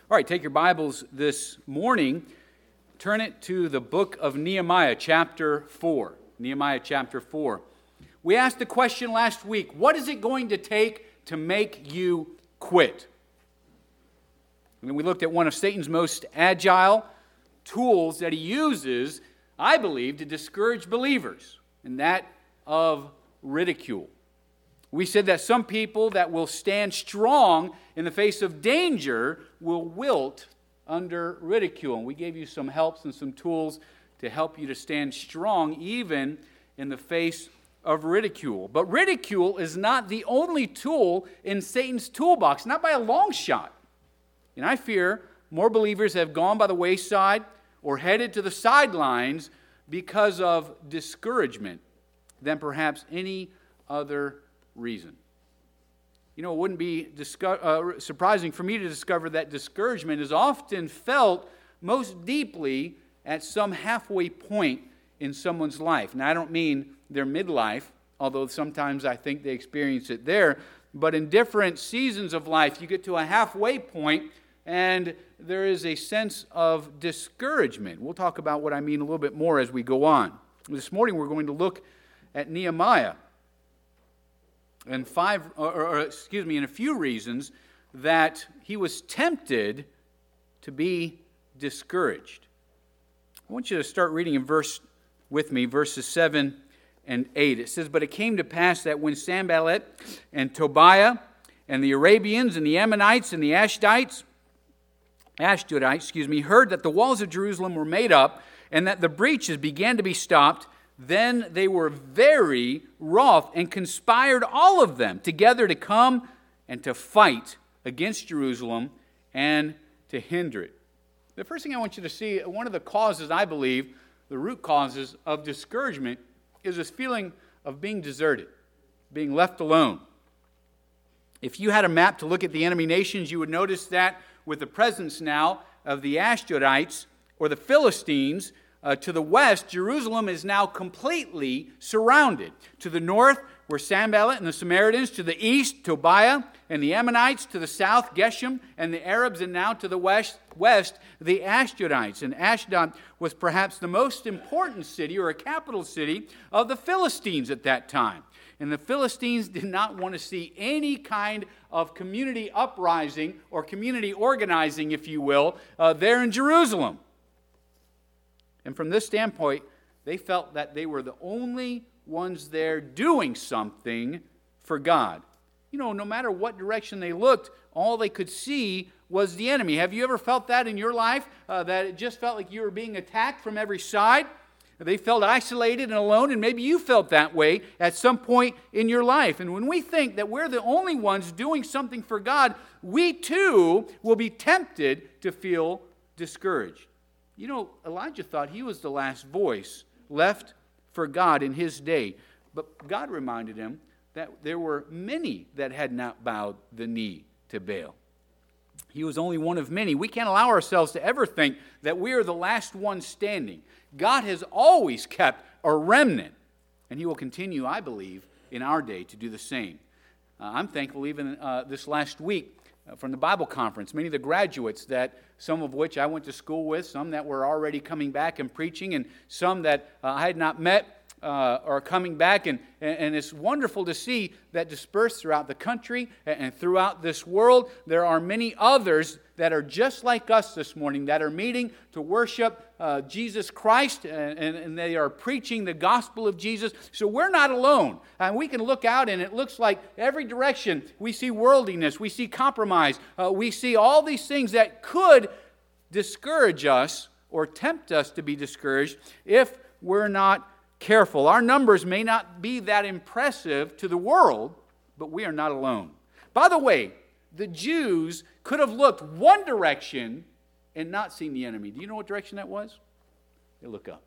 All right, take your Bibles this morning, turn it to the book of Nehemiah, chapter 4. Nehemiah, chapter 4. We asked the question last week, what is it going to take to make you quit? And we looked at one of Satan's most agile tools that he uses, I believe, to discourage believers, and that of ridicule. We said that some people that will stand strong in the face of danger will wilt under ridicule. And we gave you some helps and some tools to help you to stand strong even in the face of ridicule. But ridicule is not the only tool in Satan's toolbox, not by a long shot. And I fear more believers have gone by the wayside or headed to the sidelines because of discouragement than perhaps any other reason. You know, it wouldn't be surprising for me to discover that discouragement is often felt most deeply at some halfway point in someone's life. Now, I don't mean their midlife, although sometimes I think they experience it there, but in different seasons of life, you get to a halfway point and there is a sense of discouragement. We'll talk about what I mean a little bit more as we go on. This morning we're going to look at Nehemiah and in a few reasons that he was tempted to be discouraged. I want you to start reading in verses 7 and 8. It says, "But it came to pass that when Sanballat and Tobiah and the Arabians and the Ammonites and the Ashdodites, heard that the walls of Jerusalem were made up and that the breaches began to be stopped, then they were very wroth and conspired all of them together to come and to fight against Jerusalem and to hinder it." The first thing I want you to see, one of the causes, I believe, the root causes of discouragement is this feeling of being deserted, being left alone. If you had a map to look at the enemy nations, you would notice that with the presence now of the Ashdodites or the Philistines, to the west, Jerusalem is now completely surrounded. To the north were Sanballat and the Samaritans. To the east, Tobiah and the Ammonites. To the south, Geshem and the Arabs. And now to the west, the Ashdodites. And Ashdod was perhaps the most important city or a capital city of the Philistines at that time. And the Philistines did not want to see any kind of community uprising or community organizing, if you will, there in Jerusalem. And from this standpoint, they felt that they were the only ones there doing something for God. You know, no matter what direction they looked, all they could see was the enemy. Have you ever felt that in your life? That it just felt like you were being attacked from every side? They felt isolated and alone, and maybe you felt that way at some point in your life. And when we think that we're the only ones doing something for God, we too will be tempted to feel discouraged. You know, Elijah thought he was the last voice left for God in his day. But God reminded him that there were many that had not bowed the knee to Baal. He was only one of many. We can't allow ourselves to ever think that we are the last one standing. God has always kept a remnant, and he will continue, I believe, in our day to do the same. I'm thankful even this last week from the Bible conference, many of the graduates that some of which I went to school with, some that were already coming back and preaching, and some that I had not met are coming back. And it's wonderful to see that dispersed throughout the country and throughout this world, there are many others that are just like us this morning that are meeting to worship Jesus Christ, and they are preaching the gospel of Jesus. So we're not alone. And we can look out, and it looks like every direction we see worldliness, we see compromise, we see all these things that could discourage us or tempt us to be discouraged if we're not careful. Our numbers may not be that impressive to the world, but we are not alone. By the way, the Jews could have looked one direction and not seen the enemy. Do you know what direction that was? They look up.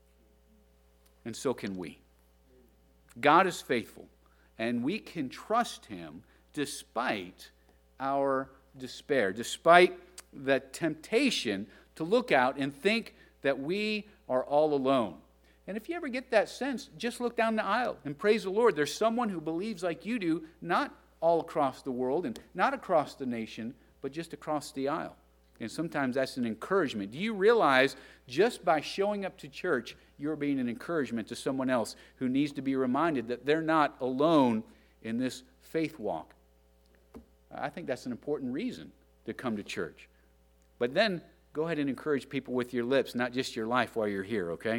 And so can we. God is faithful, and we can trust him despite our despair, despite the temptation to look out and think that we are all alone. And if you ever get that sense, just look down the aisle and praise the Lord. There's someone who believes like you do, not all across the world and not across the nation, but just across the aisle. And sometimes that's an encouragement. Do you realize just by showing up to church, you're being an encouragement to someone else who needs to be reminded that they're not alone in this faith walk? I think that's an important reason to come to church. But then go ahead and encourage people with your lips, not just your life while you're here, okay?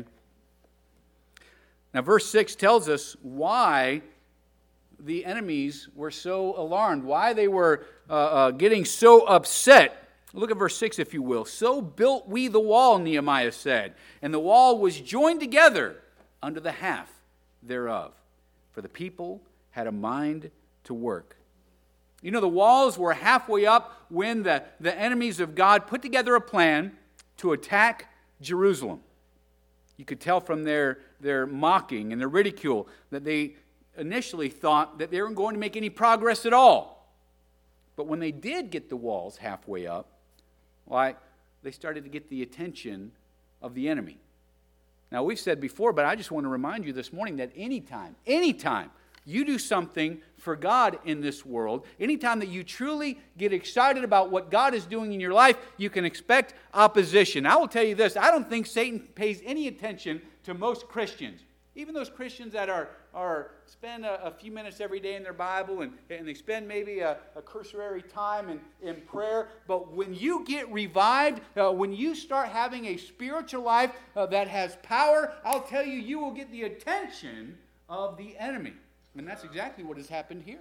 Now, verse 6 tells us why the enemies were so alarmed, why they were getting so upset. Look at verse 6, if you will. So built we the wall, Nehemiah said, and the wall was joined together under the half thereof. For the people had a mind to work. You know, the walls were halfway up when the enemies of God put together a plan to attack Jerusalem. You could tell from their mocking and their ridicule that they initially thought that they weren't going to make any progress at all. But when they did get the walls halfway up, they started to get the attention of the enemy. Now, we've said before, but I just want to remind you this morning that anytime you do something for God in this world, anytime that you truly get excited about what God is doing in your life, you can expect opposition. I will tell you this, I don't think Satan pays any attention to most Christians. Even those Christians that spend a few minutes every day in their Bible and they spend maybe a cursory time in prayer. But when you get revived, when you start having a spiritual life that has power, I'll tell you, you will get the attention of the enemy. And that's exactly what has happened here.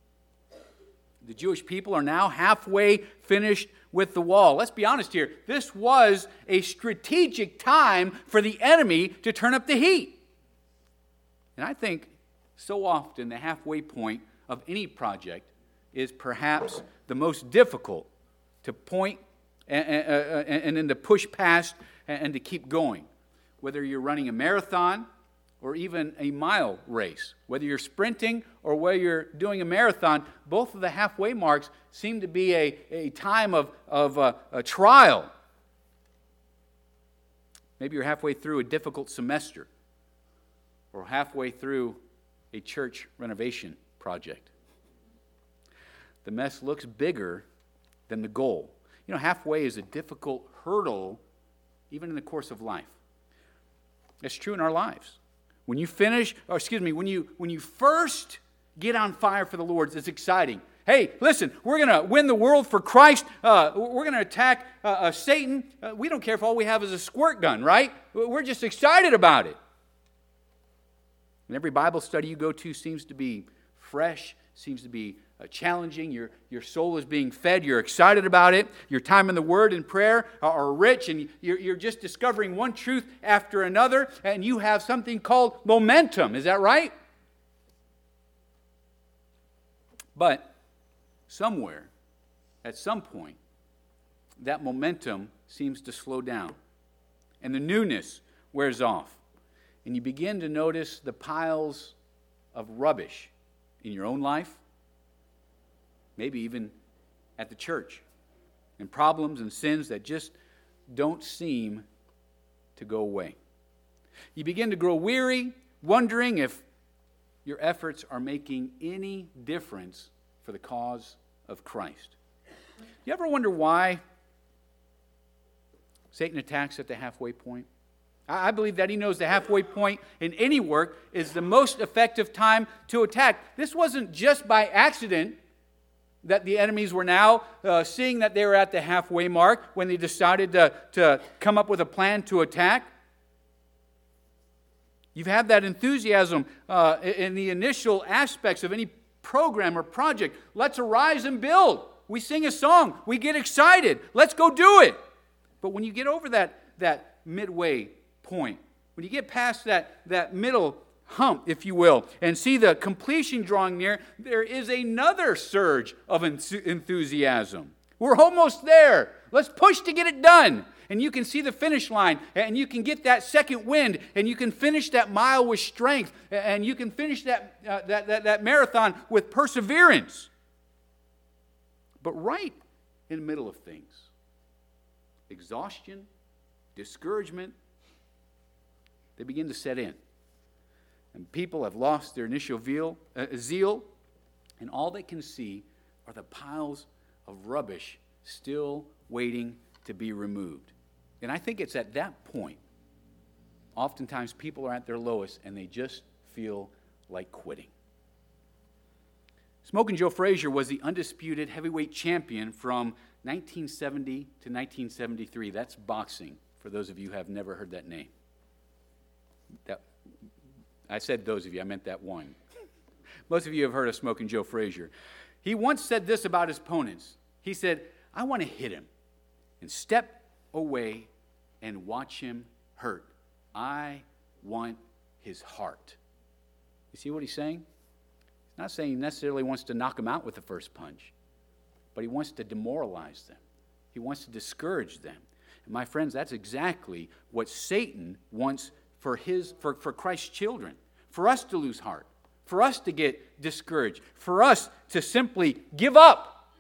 The Jewish people are now halfway finished with the wall. Let's be honest here. This was a strategic time for the enemy to turn up the heat. And I think so often the halfway point of any project is perhaps the most difficult to point and then to push past and to keep going. Whether you're running a marathon or even a mile race, whether you're sprinting or whether you're doing a marathon, both of the halfway marks seem to be a time of a trial. Maybe you're halfway through a difficult semester, or halfway through a church renovation project. The mess looks bigger than the goal. You know, halfway is a difficult hurdle even in the course of life. It's true in our lives. When you first get on fire for the Lord, it's exciting. Hey, listen, we're going to win the world for Christ. We're going to attack Satan. We don't care if all we have is a squirt gun, right? We're just excited about it. And every Bible study you go to seems to be fresh, seems to be challenging. Your soul is being fed. You're excited about it. Your time in the Word and prayer are rich, and you're just discovering one truth after another, and you have something called momentum. Is that right? But somewhere, at some point, that momentum seems to slow down, and the newness wears off. And you begin to notice the piles of rubbish in your own life, maybe even at the church, and problems and sins that just don't seem to go away. You begin to grow weary, wondering if your efforts are making any difference for the cause of Christ. You ever wonder why Satan attacks at the halfway point? I believe that he knows the halfway point in any work is the most effective time to attack. This wasn't just by accident that the enemies were now seeing that they were at the halfway mark when they decided to come up with a plan to attack. You've had that enthusiasm in the initial aspects of any program or project. Let's arise and build. We sing a song. We get excited. Let's go do it. But when you get over that midway point, when you get past that middle hump, if you will, and see the completion drawing near, there is another surge of enthusiasm. We're almost there. Let's push to get it done. And you can see the finish line, and you can get that second wind, and you can finish that mile with strength, and you can finish that marathon with perseverance. But right in the middle of things, exhaustion, discouragement, they begin to set in. And people have lost their initial zeal, and all they can see are the piles of rubbish still waiting to be removed. And I think it's at that point, oftentimes people are at their lowest and they just feel like quitting. Smoking Joe Frazier was the undisputed heavyweight champion from 1970 to 1973. That's boxing, for those of you who have never heard that name. I said those of you, I meant that one. Most of you have heard of Smoking Joe Frazier. He once said this about his opponents. He said, I want to hit him and step away and watch him hurt. I want his heart. You see what he's saying? He's not saying he necessarily wants to knock him out with the first punch, but he wants to demoralize them. He wants to discourage them. And my friends, that's exactly what Satan wants for Christ's children, for us to lose heart, for us to get discouraged, for us to simply give up.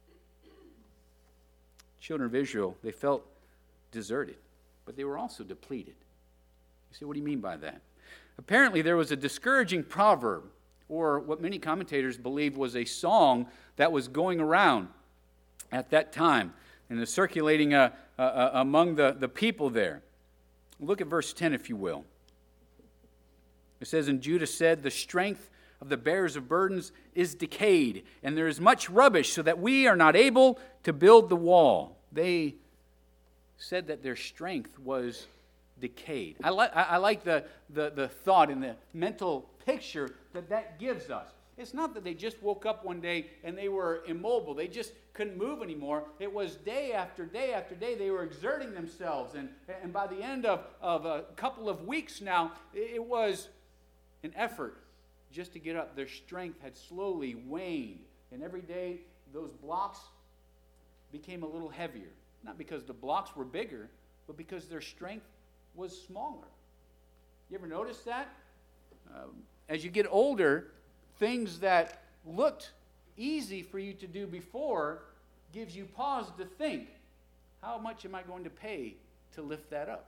Children of Israel, they felt deserted, but they were also depleted. You see, what do you mean by that? Apparently, there was a discouraging proverb, or what many commentators believe was a song that was going around at that time and is circulating among the people there. Look at verse 10, if you will. It says, And Judah said, The strength of the bearers of burdens is decayed, and there is much rubbish, so that we are not able to build the wall. They said that their strength was decayed. I like the thought and the mental picture that gives us. It's not that they just woke up one day and they were immobile. They just couldn't move anymore. It was day after day after day they were exerting themselves. And by the end of a couple of weeks now, it was an effort just to get up. Their strength had slowly waned. And every day those blocks became a little heavier. Not because the blocks were bigger, but because their strength was smaller. You ever notice that? As you get older, things that looked easy for you to do before gives you pause to think, how much am I going to pay to lift that up?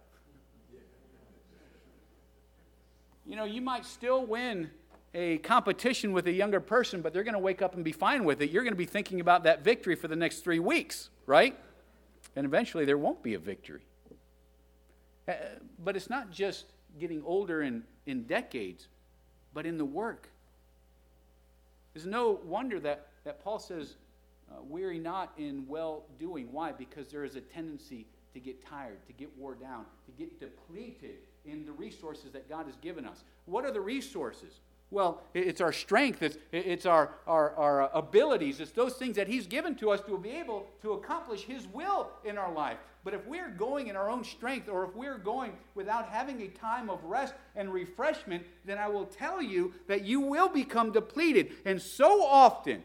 You know, you might still win a competition with a younger person, but they're going to wake up and be fine with it. You're going to be thinking about that victory for the next 3 weeks, right? And eventually there won't be a victory. But it's not just getting older in decades, but in the work. There's no wonder that Paul says, weary not in well-doing. Why? Because there is a tendency to get tired, to get wore down, to get depleted in the resources that God has given us. What are the resources? Well, it's our strength, it's our abilities, it's those things that He's given to us to be able to accomplish His will in our life. But if we're going in our own strength, or if we're going without having a time of rest and refreshment, then I will tell you that you will become depleted. And so often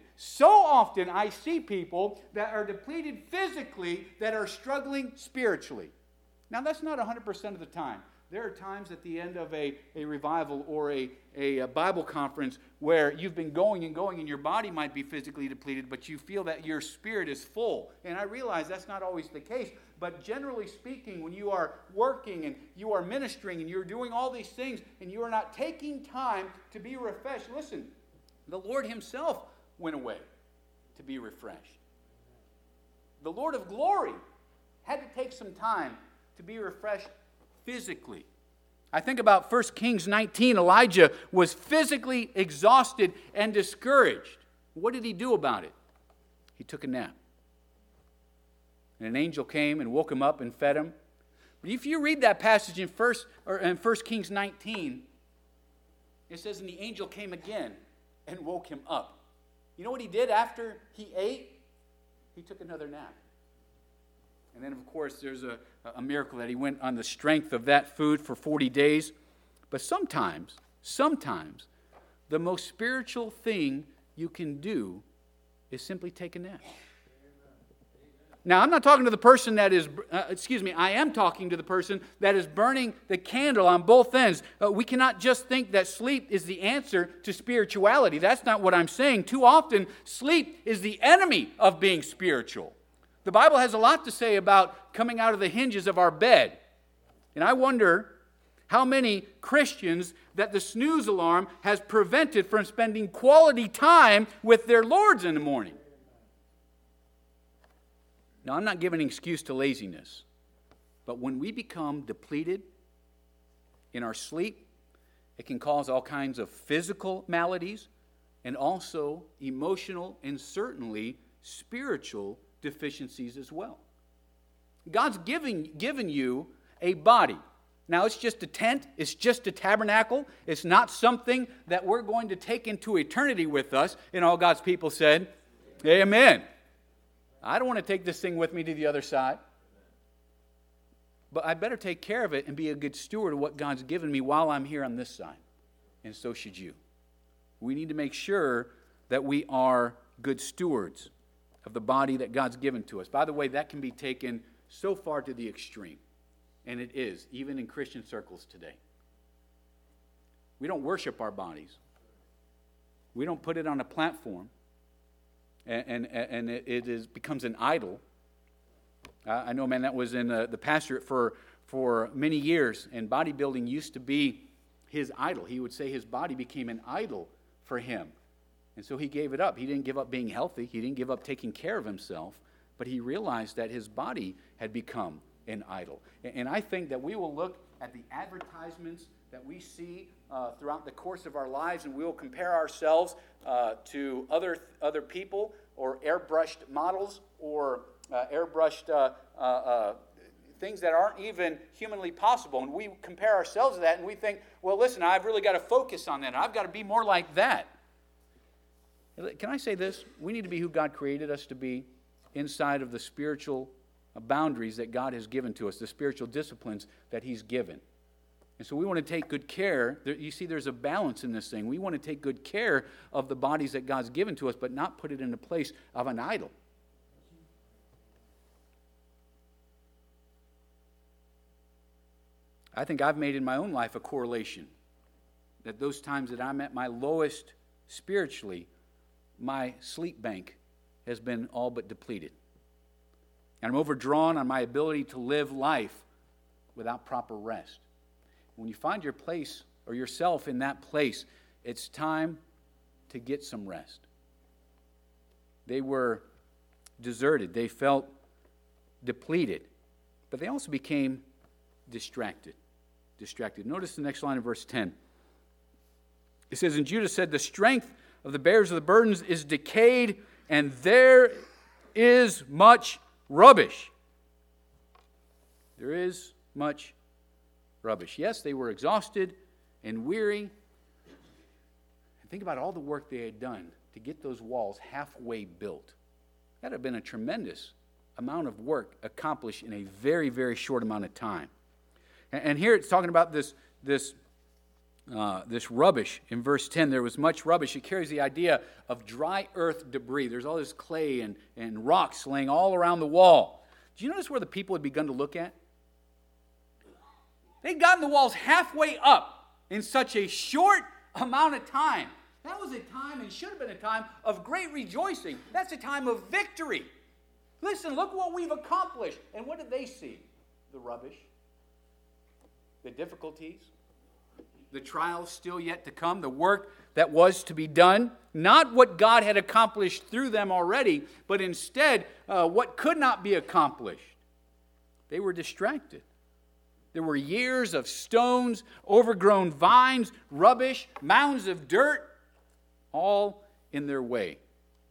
I see people that are depleted physically that are struggling spiritually. Now, that's not 100% of the time. There are times at the end of a revival or a Bible conference where you've been going and your body might be physically depleted, but you feel that your spirit is full. And I realize that's not always the case, but generally speaking, when you are working and you are ministering and you're doing all these things and you are not taking time to be refreshed, listen, the Lord Himself went away to be refreshed. The Lord of glory had to take some time to be refreshed physically. I think about 1 Kings 19. Elijah was physically exhausted and discouraged. What did he do about it? He took a nap. And an angel came and woke him up and fed him. But if you read that passage in 1 Kings 19, it says, and the angel came again and woke him up. You know what he did after he ate? He took another nap. And then, of course, there's a miracle that he went on the strength of that food for 40 days. But sometimes, the most spiritual thing you can do is simply take a nap. Now, I'm not talking to the person that is, I am talking to the person that is burning the candle on both ends. We cannot just think that sleep is the answer to spirituality. That's not what I'm saying. Too often, sleep is the enemy of being spiritual. The Bible has a lot to say about coming out of the hinges of our bed. And I wonder how many Christians that the snooze alarm has prevented from spending quality time with their Lords in the morning. Now, I'm not giving an excuse to laziness, but when we become depleted in our sleep, it can cause all kinds of physical maladies and also emotional and certainly spiritual deficiencies as well. God's given you a body. Now, it's just a tent. It's just a tabernacle. It's not something that we're going to take into eternity with us. And all God's people said, Amen. I don't want to take this thing with me to the other side. But I better take care of it and be a good steward of what God's given me while I'm here on this side. And so should you. We need to make sure that we are good stewards of the body that God's given to us. By the way, that can be taken so far to the extreme. And it is, even in Christian circles today. We don't worship our bodies. We don't put it on a platform. And it becomes an idol. I know a man that was in the pastorate for many years, and bodybuilding used to be his idol. He would say his body became an idol for him. And so he gave it up. He didn't give up being healthy. He didn't give up taking care of himself. But he realized that his body had become an idol. And I think that we will look at the advertisements that we see throughout the course of our lives, and we will compare ourselves to other people or airbrushed models or airbrushed things that aren't even humanly possible. And we compare ourselves to that, and we think, well, listen, I've really got to focus on that. I've got to be more like that. Can I say this? We need to be who God created us to be inside of the spiritual boundaries that God has given to us, the spiritual disciplines that He's given. And so we want to take good care. You see, there's a balance in this thing. We want to take good care of the bodies that God's given to us, but not put it in the place of an idol. I think I've made in my own life a correlation that those times that I'm at my lowest spiritually, my sleep bank has been all but depleted. And I'm overdrawn on my ability to live life without proper rest. When you find your place or yourself in that place, it's time to get some rest. They were deserted. They felt depleted. But they also became distracted. Notice the next line of verse 10. It says, and Judah said, the strength of the bearers of the burdens is decayed, and there is much rubbish. There is much rubbish. Yes, they were exhausted and weary. And think about all the work they had done to get those walls halfway built. That had been a tremendous amount of work accomplished in a very, very short amount of time. And here it's talking about this rubbish. In verse 10, there was much rubbish. It carries the idea of dry earth debris. There's all this clay and rocks laying all around the wall. Do you notice where the people had begun to look at? They'd gotten the walls halfway up in such a short amount of time. That was a time, and should have been a time, of great rejoicing. That's a time of victory. Listen, look what we've accomplished. And what did they see? The rubbish, the difficulties, the trials still yet to come, the work that was to be done. Not what God had accomplished through them already, but instead what could not be accomplished. They were distracted. There were years of stones, overgrown vines, rubbish, mounds of dirt, all in their way.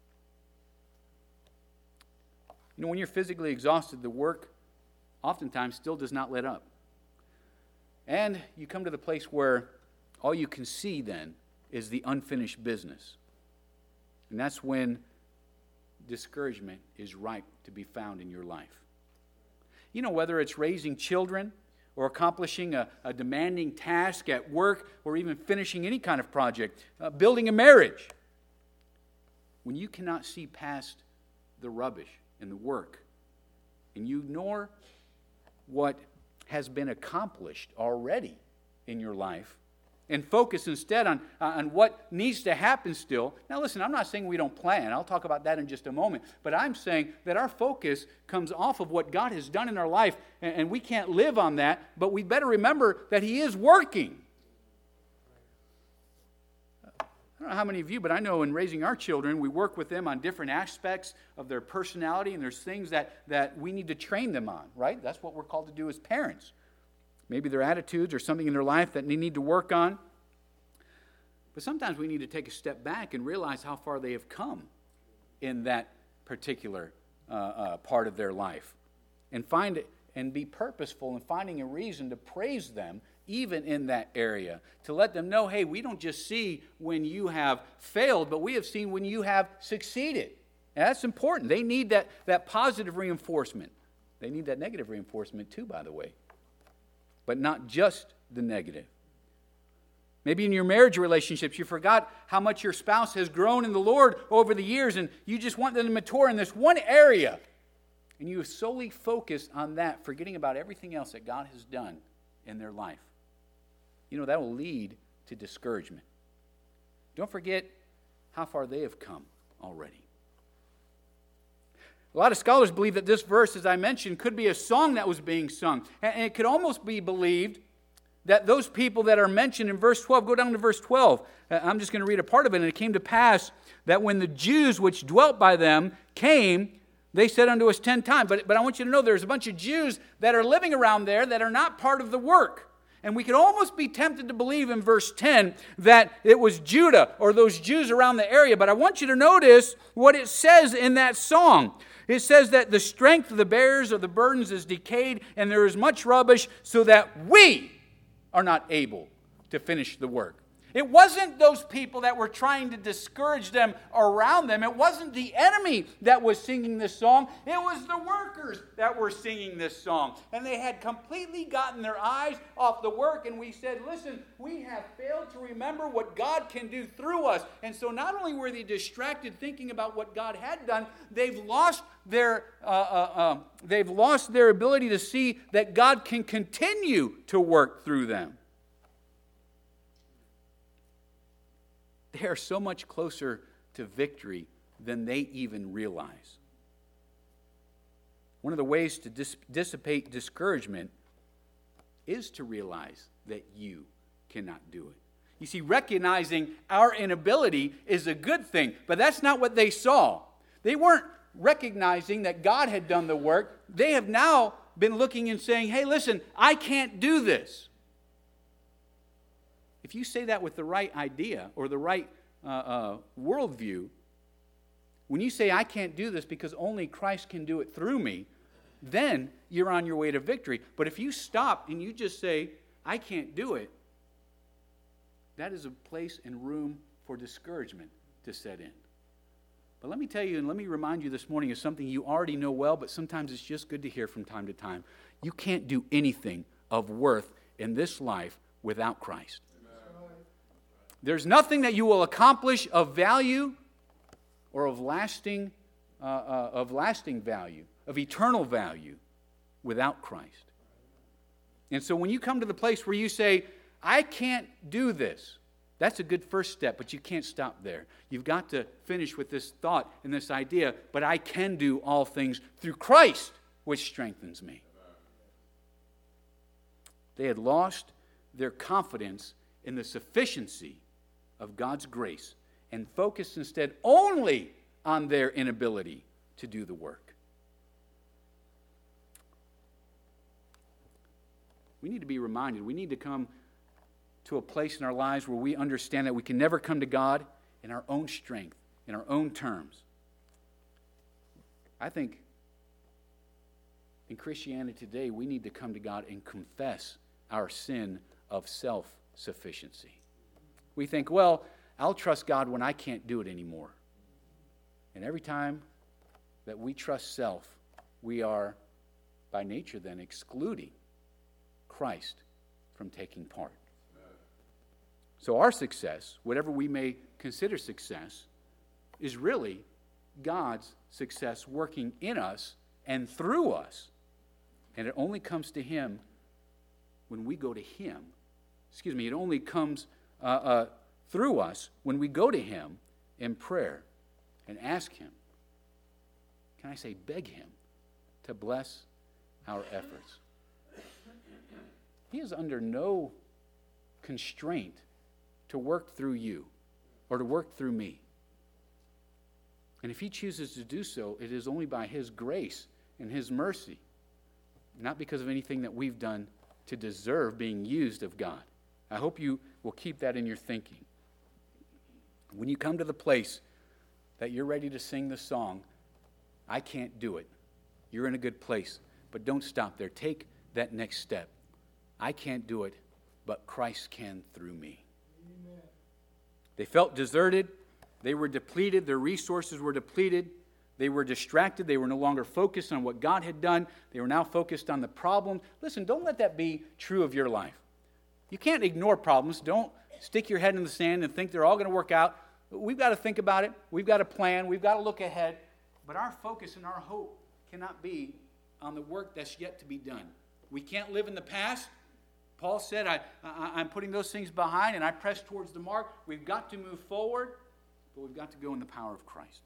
You know, when you're physically exhausted, the work oftentimes still does not let up. And you come to the place where all you can see then is the unfinished business. And that's when discouragement is ripe to be found in your life. You know, whether it's raising children or accomplishing a demanding task at work or even finishing any kind of project, building a marriage, when you cannot see past the rubbish and the work and you ignore what has been accomplished already in your life and focus instead on what needs to happen still. Now listen, I'm not saying we don't plan. I'll talk about that in just a moment. But I'm saying that our focus comes off of what God has done in our life, and we can't live on that, but we better remember that He is working. I don't know how many of you, but I know in raising our children, we work with them on different aspects of their personality, and there's things that we need to train them on, right? That's what we're called to do as parents. Maybe their attitudes or something in their life that they need to work on. But sometimes we need to take a step back and realize how far they have come in that particular part of their life, and find it and be purposeful in finding a reason to praise them even in that area, to let them know, hey, we don't just see when you have failed, but we have seen when you have succeeded. And that's important. They need that positive reinforcement. They need that negative reinforcement too, by the way, but not just the negative. Maybe in your marriage relationships, you forgot how much your spouse has grown in the Lord over the years, and you just want them to mature in this one area. And you have solely focused on that, forgetting about everything else that God has done in their life. You know, that will lead to discouragement. Don't forget how far they have come already. A lot of scholars believe that this verse, as I mentioned, could be a song that was being sung. And it could almost be believed that those people that are mentioned in verse 12, go down to verse 12. I'm just going to read a part of it. And it came to pass that when the Jews which dwelt by them came, they said unto us 10 times. But I want you to know there's a bunch of Jews that are living around there that are not part of the work. And we could almost be tempted to believe in verse 10 that it was Judah or those Jews around the area. But I want you to notice what it says in that song. It says that the strength of the bearers of the burdens is decayed, and there is much rubbish, so that we are not able to finish the work. It wasn't those people that were trying to discourage them around them. It wasn't the enemy that was singing this song. It was the workers that were singing this song. And they had completely gotten their eyes off the work. And we said, listen, we have failed to remember what God can do through us. And so not only were they distracted thinking about what God had done, they've lost their ability to see that God can continue to work through them. They are so much closer to victory than they even realize. One of the ways to dissipate discouragement is to realize that you cannot do it. You see, recognizing our inability is a good thing, but that's not what they saw. They weren't recognizing that God had done the work. They have now been looking and saying, hey, listen, I can't do this. If you say that with the right idea or the right worldview, when you say, I can't do this because only Christ can do it through me, then you're on your way to victory. But if you stop and you just say, I can't do it, that is a place and room for discouragement to set in. But let me tell you, and let me remind you this morning of something you already know well, but sometimes it's just good to hear from time to time. You can't do anything of worth in this life without Christ. There's nothing that you will accomplish of value or of lasting value, of eternal value, without Christ. And so when you come to the place where you say, I can't do this, that's a good first step, but you can't stop there. You've got to finish with this thought and this idea, but I can do all things through Christ, which strengthens me. They had lost their confidence in the sufficiency of God's grace and focused instead only on their inability to do the work. We need to be reminded, we need to come to a place in our lives where we understand that we can never come to God in our own strength, in our own terms. I think in Christianity today, we need to come to God and confess our sin of self-sufficiency. We think, well, I'll trust God when I can't do it anymore. And every time that we trust self, we are, by nature then, excluding Christ from taking part. So our success, whatever we may consider success, is really God's success working in us and through us. And it only comes to Him when we go to Him. It only comes through us when we go to Him in prayer and ask Him, can I say beg Him to bless our efforts. He is under no constraint to work through you. or to work through me. And if he chooses to do so, it is only by his grace and his mercy, not because of anything that we've done to deserve being used of God. I hope you will keep that in your thinking. When you come to the place that you're ready to sing the song, I can't do it, you're in a good place. But don't stop there. Take that next step. I can't do it, but Christ can through me. Amen. They felt deserted. They were depleted. Their resources were depleted. They were distracted. They were no longer focused on what God had done. They were now focused on the problem. Listen, don't let that be true of your life. You can't ignore problems. Don't stick your head in the sand and think they're all going to work out. We've got to think about it. We've got to plan. We've got to look ahead. But our focus and our hope cannot be on the work that's yet to be done. We can't live in the past. Paul said, I'm putting those things behind and I press towards the mark. We've got to move forward, but we've got to go in the power of Christ.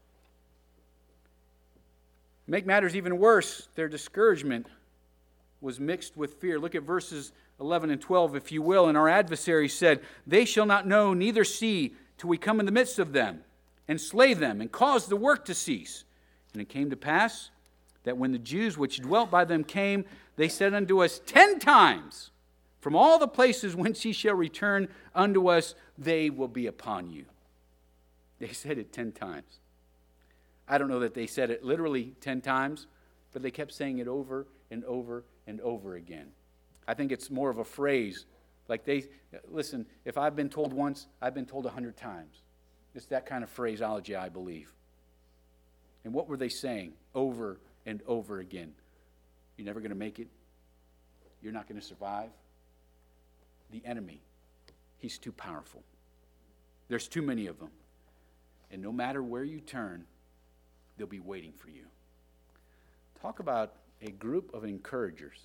Make matters even worse, their discouragement was mixed with fear. Look at verses 11 and 12, if you will. And our adversary said, they shall not know, neither see, till we come in the midst of them, and slay them, and cause the work to cease. And it came to pass that when the Jews which dwelt by them came, they said unto us 10 times, from all the places whence ye shall return unto us, they will be upon you. They said it 10 times. I don't know that they said it literally 10 times, but they kept saying it over and over and over again. I think it's more of a phrase. Like listen, if I've been told once, I've been told 100 times. It's that kind of phraseology, I believe. And what were they saying over and over again? You're never going to make it. You're not going to survive. The enemy, he's too powerful. There's too many of them. And no matter where you turn, they'll be waiting for you. Talk about a group of encouragers.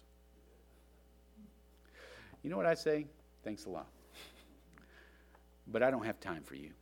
You know what I say? Thanks a lot. But I don't have time for you.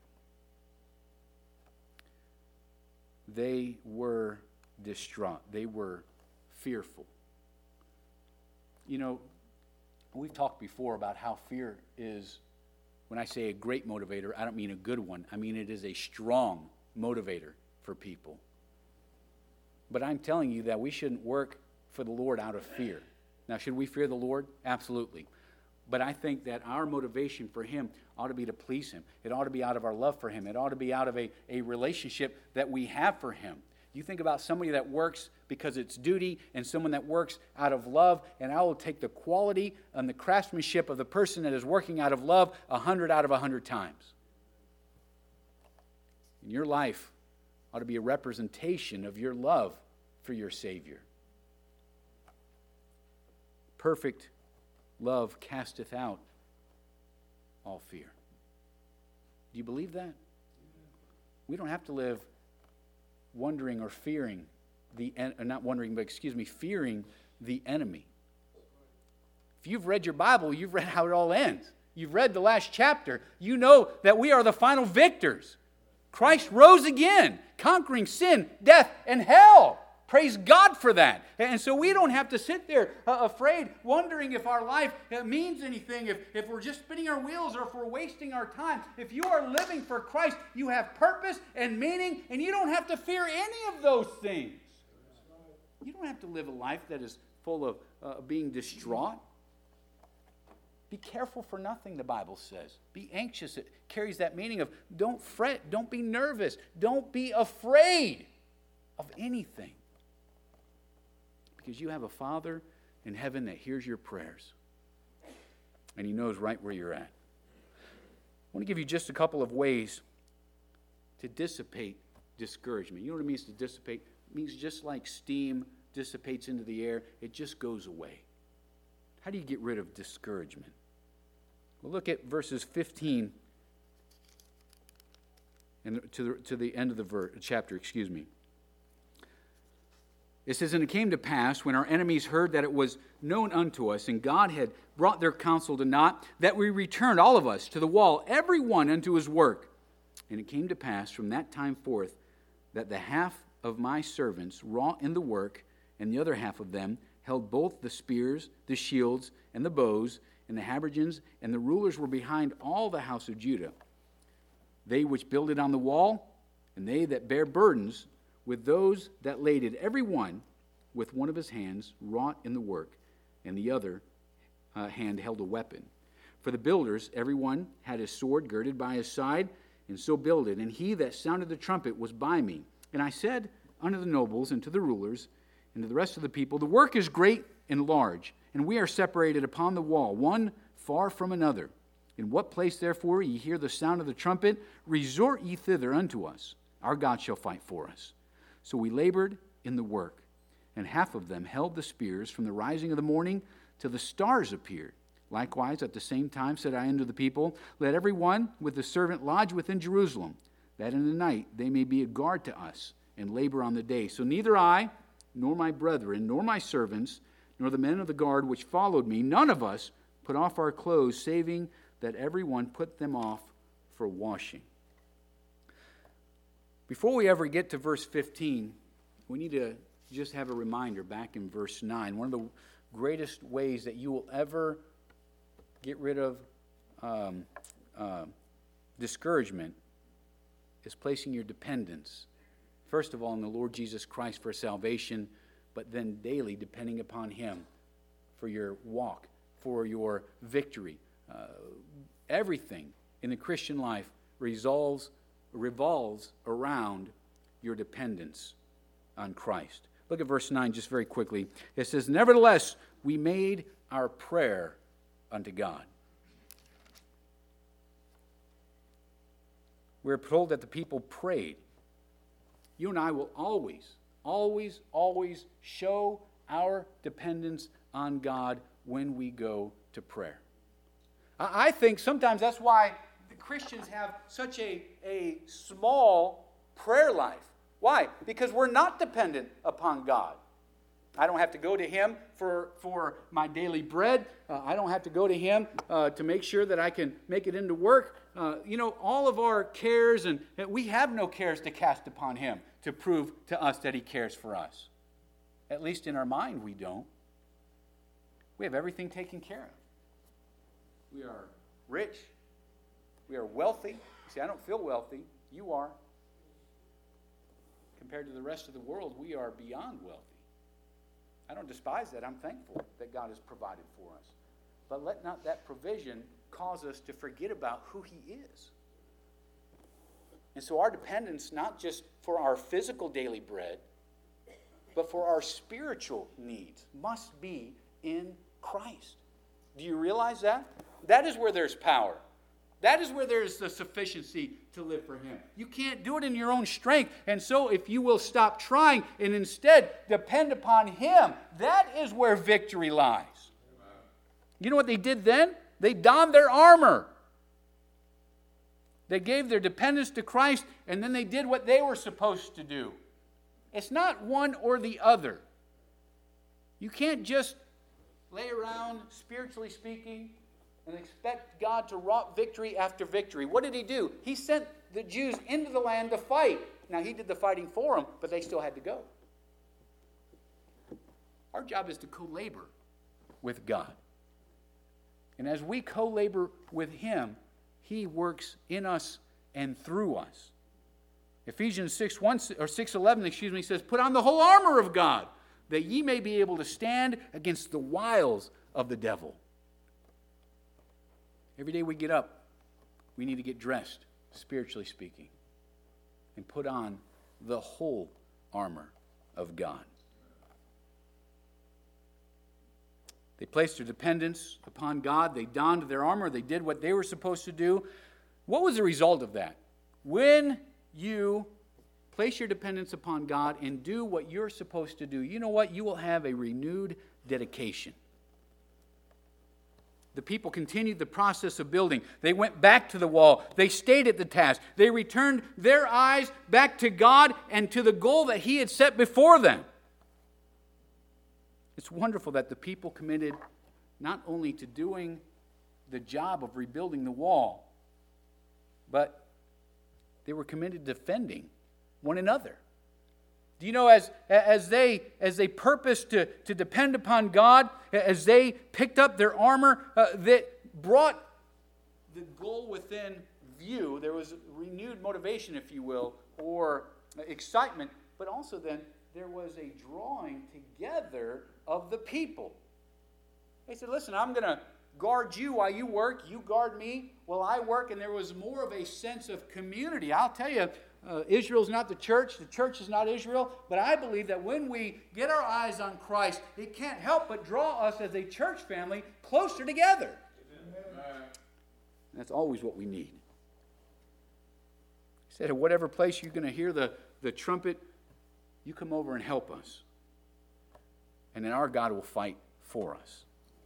They were distraught. They were fearful. You know, we've talked before about how fear is, when I say a great motivator, I don't mean a good one. I mean it is a strong motivator for people. But I'm telling you that we shouldn't work for the Lord out of fear. Now, should we fear the Lord? Absolutely. But I think that our motivation for Him ought to be to please Him. It ought to be out of our love for Him. It ought to be out of a relationship that we have for Him. You think about somebody that works because it's duty and someone that works out of love, and I will take the quality and the craftsmanship of the person that is working out of love 100 out of 100 times. And your life ought to be a representation of your love for your Savior. Perfect love casteth out all fear. Do you believe that? We don't have to live wondering or fearing fearing the enemy. If you've read your Bible, you've read how it all ends. You've read the last chapter. You know that we are the final victors. Christ rose again, conquering sin, death, and hell. Praise God for that. And so we don't have to sit there afraid, wondering if our life means anything, if we're just spinning our wheels or if we're wasting our time. If you are living for Christ, you have purpose and meaning, and you don't have to fear any of those things. You don't have to live a life that is full of being distraught. Be careful for nothing, the Bible says. Be anxious. It carries that meaning of don't fret, don't be nervous, don't be afraid of anything. Because you have a Father in heaven that hears your prayers. And He knows right where you're at. I want to give you just a couple of ways to dissipate discouragement. You know what it means to dissipate? It means just like steam dissipates into the air, it just goes away. How do you get rid of discouragement? Well, look at verses 15 and to the end of the chapter. It says, and it came to pass, when our enemies heard that it was known unto us, and God had brought their counsel to naught, that we returned all of us to the wall, every one unto his work. And it came to pass from that time forth, that the half of my servants wrought in the work, and the other half of them held both the spears, the shields, and the bows, and the habergeons, and the rulers were behind all the house of Judah. they which builded on the wall, and they that bear burdens, with those that laded, every one with one of his hands wrought in the work, and the other hand held a weapon. For the builders, every one had his sword girded by his side, and so builded. And he that sounded the trumpet was by me. And I said unto the nobles and to the rulers and to the rest of the people, the work is great and large, and we are separated upon the wall, one far from another. In what place, therefore, ye hear the sound of the trumpet, resort ye thither unto us. Our God shall fight for us. So we labored in the work, and half of them held the spears from the rising of the morning till the stars appeared. Likewise, at the same time said I unto the people, let every one with the servant lodge within Jerusalem, that in the night they may be a guard to us, and labor on the day. So neither I, nor my brethren, nor my servants, nor the men of the guard which followed me, none of us put off our clothes, saving that every one put them off for washing. Before we ever get to verse 15, we need to just have a reminder back in verse 9. One of the greatest ways that you will ever get rid of discouragement is placing your dependence, first of all, in the Lord Jesus Christ for salvation, but then daily depending upon Him for your walk, for your victory. Everything in the Christian life revolves around your dependence on Christ. Look at verse 9 just very quickly. It says, nevertheless, we made our prayer unto God. We're told that the people prayed. You and I will always show our dependence on God when we go to prayer. I think sometimes that's why the Christians have such a small prayer life. Why? Because we're not dependent upon God. I don't have to go to Him for my daily bread. I don't have to go to Him to make sure that I can make it into work. All of our cares, and we have no cares to cast upon Him to prove to us that He cares for us. At least in our mind, we don't. We have everything taken care of. We are rich. We are wealthy. See, I don't feel wealthy. You are. Compared to the rest of the world, we are beyond wealthy. I don't despise that. I'm thankful that God has provided for us. But let not that provision cause us to forget about who He is. And so our dependence, not just for our physical daily bread, but for our spiritual needs, must be in Christ. Do you realize that? That is where there's power. That is where there's the sufficiency to live for Him. You can't do it in your own strength. And so if you will stop trying and instead depend upon Him, that is where victory lies. Amen. You know what they did then? They donned their armor. They gave their dependence to Christ, and then they did what they were supposed to do. It's not one or the other. You can't just lay around, spiritually speaking, and expect God to wrought victory after victory. What did He do? He sent the Jews into the land to fight. Now, He did the fighting for them, but they still had to go. Our job is to co-labor with God. And as we co-labor with Him, He works in us and through us. Ephesians 6:11 says, put on the whole armor of God, that ye may be able to stand against the wiles of the devil. Every day we get up, we need to get dressed, spiritually speaking, and put on the whole armor of God. They placed their dependence upon God. They donned their armor. They did what they were supposed to do. What was the result of that? When you place your dependence upon God and do what you're supposed to do, you know what? You will have a renewed dedication. The people continued the process of building. They went back to the wall. They stayed at the task. They returned their eyes back to God and to the goal that He had set before them. It's wonderful that the people committed not only to doing the job of rebuilding the wall, but they were committed to defending one another. Do you know, as they purposed to depend upon God, as they picked up their armor, that brought the goal within view, there was renewed motivation, if you will, or excitement, but also then there was a drawing together of the people. They said, listen, I'm going to guard you while you work. You guard me while I work. And there was more of a sense of community. I'll tell you, Israel's not the church is not Israel. But I believe that when we get our eyes on Christ, it can't help but draw us as a church family closer together. Amen. That's always what we need. He said, at whatever place you're going to hear the trumpet, you come over and help us. And then our God will fight for us.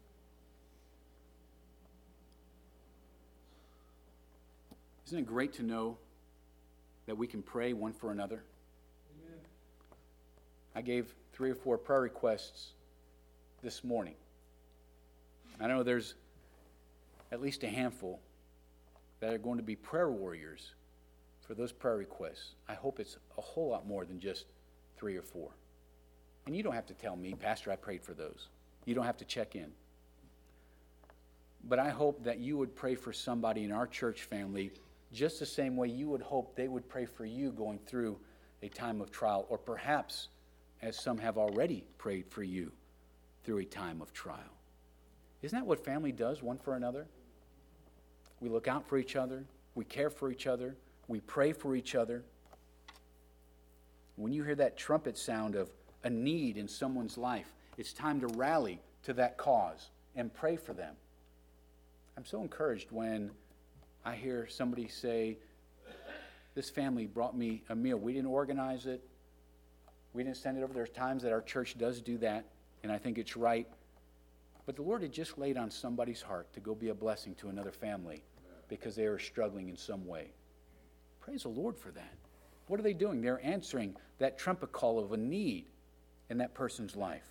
Isn't it great to know that we can pray one for another? Amen. I gave 3 or 4 prayer requests this morning. I know there's at least a handful that are going to be prayer warriors for those prayer requests. I hope it's a whole lot more than just 3 or 4. And you don't have to tell me, Pastor, I prayed for those. You don't have to check in. But I hope that you would pray for somebody in our church family just the same way you would hope they would pray for you going through a time of trial, or perhaps, as some have already prayed for you, through a time of trial. Isn't that what family does, one for another? We look out for each other. We care for each other. We pray for each other. When you hear that trumpet sound of a need in someone's life, it's time to rally to that cause and pray for them. I'm so encouraged when I hear somebody say, this family brought me a meal. We didn't organize it. We didn't send it over. There's times that our church does do that, and I think it's right. But the Lord had just laid on somebody's heart to go be a blessing to another family because they are struggling in some way. Praise the Lord for that. What are they doing? They're answering that trumpet call of a need in that person's life.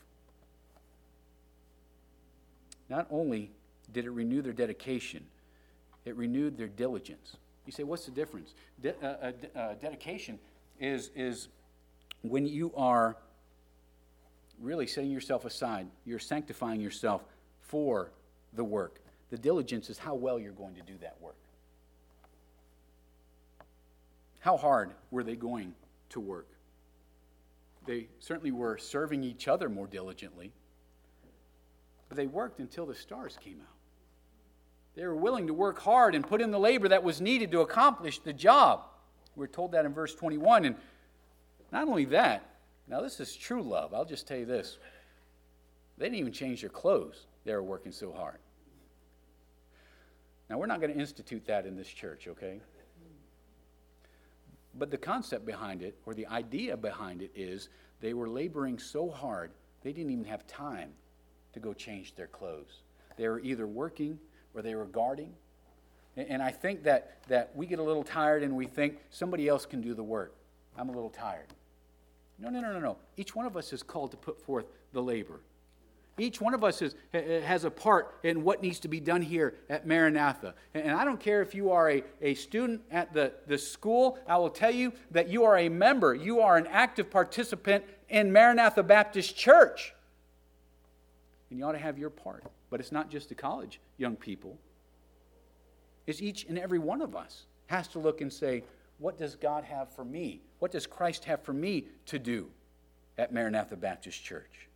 Not only did it renew their dedication, it renewed their diligence. You say, what's the difference? Dedication is when you are really setting yourself aside. You're sanctifying yourself for the work. The diligence is how well you're going to do that work. How hard were they going to work? They certainly were serving each other more diligently, but they worked until the stars came out. They were willing to work hard and put in the labor that was needed to accomplish the job. We're told that in verse 21. And not only that, now this is true love. I'll just tell you this. They didn't even change their clothes. They were working so hard. Now, we're not going to institute that in this church, okay? But the concept behind it, or the idea behind it, is they were laboring so hard, they didn't even have time to go change their clothes. They were either working or they were guarding. And I think that we get a little tired and we think somebody else can do the work. I'm a little tired. No. Each one of us is called to put forth the labor. Each one of us has a part in what needs to be done here at Maranatha. And I don't care if you are a student at the school. I will tell you that you are a member. You are an active participant in Maranatha Baptist Church. And you ought to have your part. But it's not just the college young people. It's each and every one of us has to look and say, what does God have for me? What does Christ have for me to do at Maranatha Baptist Church?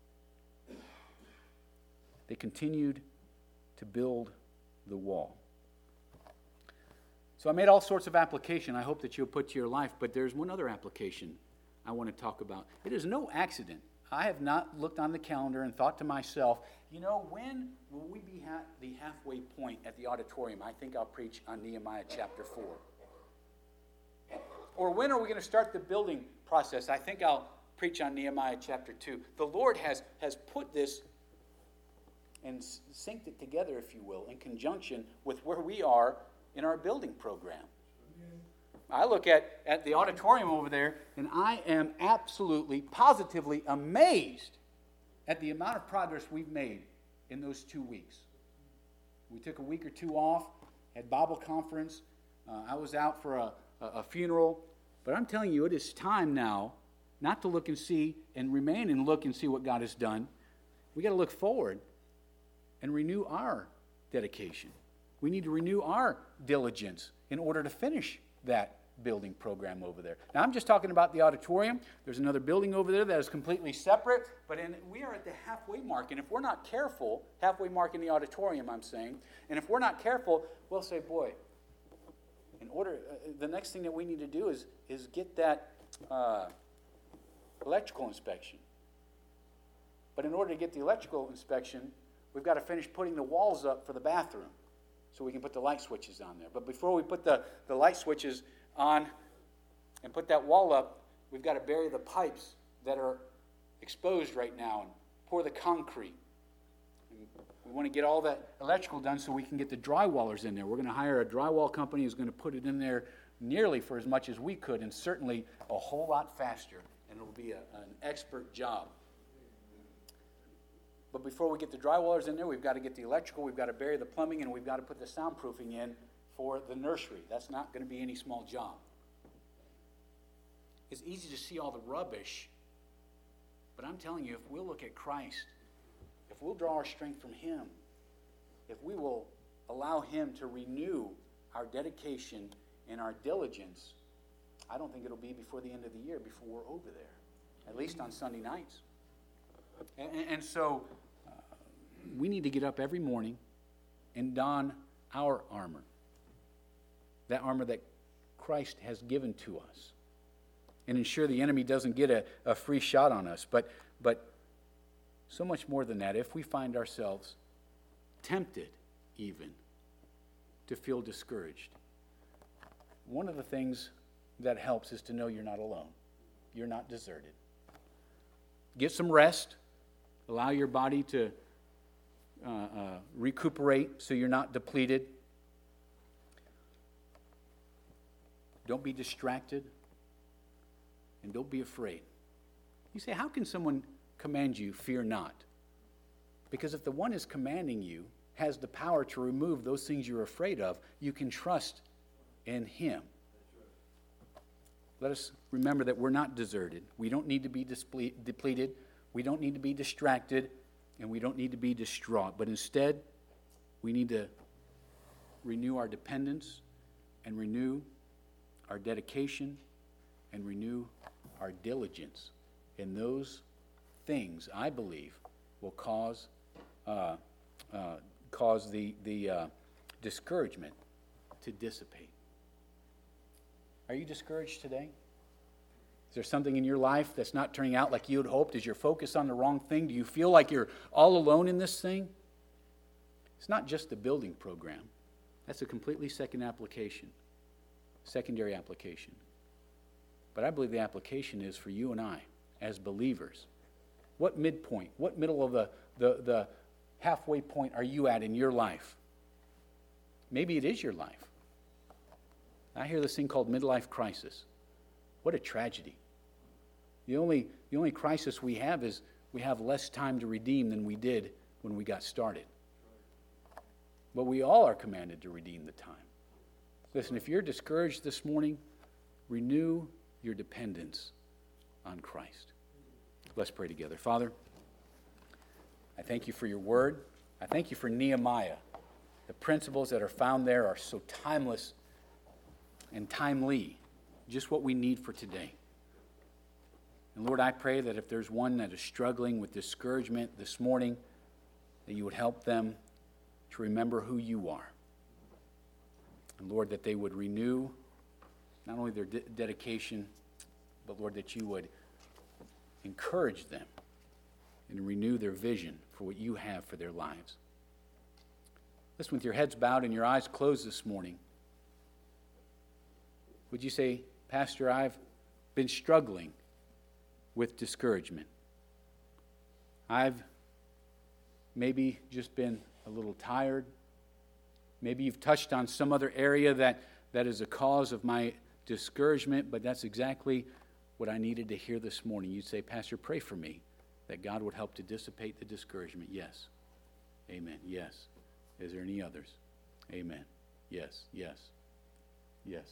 They continued to build the wall. So I made all sorts of application I hope that you'll put to your life, but there's one other application I want to talk about. It is no accident. I have not looked on the calendar and thought to myself, when will we be at the halfway point at the auditorium? I think I'll preach on Nehemiah chapter 4. Or when are we going to start the building process? I think I'll preach on Nehemiah chapter 2. The Lord has put this and synced it together, if you will, in conjunction with where we are in our building program. I look at the auditorium over there, and I am absolutely, positively amazed at the amount of progress we've made in those 2 weeks. We took a week or two off, had Bible conference. I was out for a funeral. But I'm telling you, it is time now not to look and see and remain and look and see what God has done. We got to look forward and renew our dedication. We need to renew our diligence in order to finish that building program over there. Now, I'm just talking about the auditorium. There's another building over there that is completely separate, but we are at the halfway mark, and if we're not careful, halfway mark in the auditorium, I'm saying, and if we're not careful, we'll say, boy, the next thing that we need to do is get that electrical inspection. But in order to get the electrical inspection, we've got to finish putting the walls up for the bathroom so we can put the light switches on there. But before we put the light switches on and put that wall up, we've got to bury the pipes that are exposed right now and pour the concrete. And we want to get all that electrical done so we can get the drywallers in there. We're going to hire a drywall company who's going to put it in there nearly for as much as we could, and certainly a whole lot faster, and it'll be an expert job. But before we get the drywallers in there, we've got to get the electrical, we've got to bury the plumbing, and we've got to put the soundproofing in for the nursery. That's not going to be any small job. It's easy to see all the rubbish, but I'm telling you, if we'll look at Christ, if we'll draw our strength from Him, if we will allow Him to renew our dedication and our diligence, I don't think it'll be before the end of the year before we're over there, at least on Sunday nights. And so we need to get up every morning and don our armor, that armor that Christ has given to us, and ensure the enemy doesn't get a free shot on us. But so much more than that, if we find ourselves tempted even to feel discouraged, one of the things that helps is to know you're not alone. You're not deserted. Get some rest. Allow your body to recuperate so you're not depleted. Don't be distracted. And don't be afraid. You say, how can someone command you, fear not? Because if the one is commanding you has the power to remove those things you're afraid of, you can trust in Him. Let us remember that we're not deserted. We don't need to be depleted. We don't need to be distracted. And we don't need to be distraught. But instead, we need to renew our dependence and renew our dedication and renew our diligence. And those things, I believe, will cause the discouragement to dissipate. Are you discouraged today? Is there something in your life that's not turning out like you had hoped? Is your focus on the wrong thing? Do you feel like you're all alone in this thing? It's not just the building program. That's a completely secondary application. But I believe the application is for you and I as believers. What midpoint, what middle of the halfway point are you at in your life? Maybe it is your life. I hear this thing called midlife crisis. What a tragedy. The only crisis we have is we have less time to redeem than we did when we got started. But we all are commanded to redeem the time. Listen, if you're discouraged this morning, renew your dependence on Christ. Let's pray together. Father, I thank you for your word. I thank you for Nehemiah. The principles that are found there are so timeless and timely, just what we need for today. And Lord, I pray that if there's one that is struggling with discouragement this morning, that you would help them to remember who you are. And Lord, that they would renew not only their dedication, but Lord, that you would encourage them and renew their vision for what you have for their lives. Listen, with your heads bowed and your eyes closed this morning, would you say, Pastor, I've been struggling with discouragement. I've maybe just been a little tired. Maybe you've touched on some other area that is a cause of my discouragement, but that's exactly what I needed to hear this morning. You'd say, Pastor, pray for me that God would help to dissipate the discouragement. Yes. Amen. Yes. Is there any others? Amen. Yes. Yes. Yes.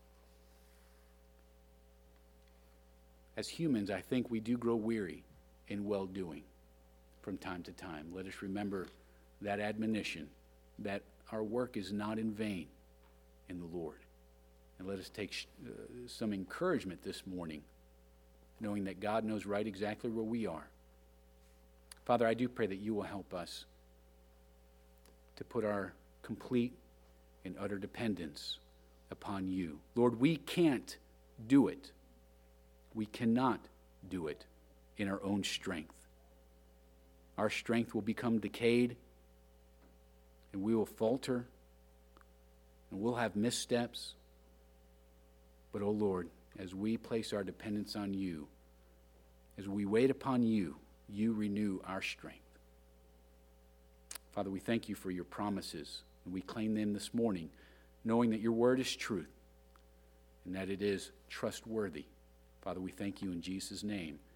As humans, I think we do grow weary in well-doing from time to time. Let us remember that admonition, that our work is not in vain in the Lord. And let us take some encouragement this morning, knowing that God knows right exactly where we are. Father, I do pray that you will help us to put our complete and utter dependence upon you. Lord, we can't do it. We cannot do it in our own strength. Our strength will become decayed, and we will falter, and we'll have missteps. But, oh Lord, as we place our dependence on you, as we wait upon you, you renew our strength. Father, we thank you for your promises, and we claim them this morning, knowing that your word is truth and that it is trustworthy. Father, we thank you in Jesus' name.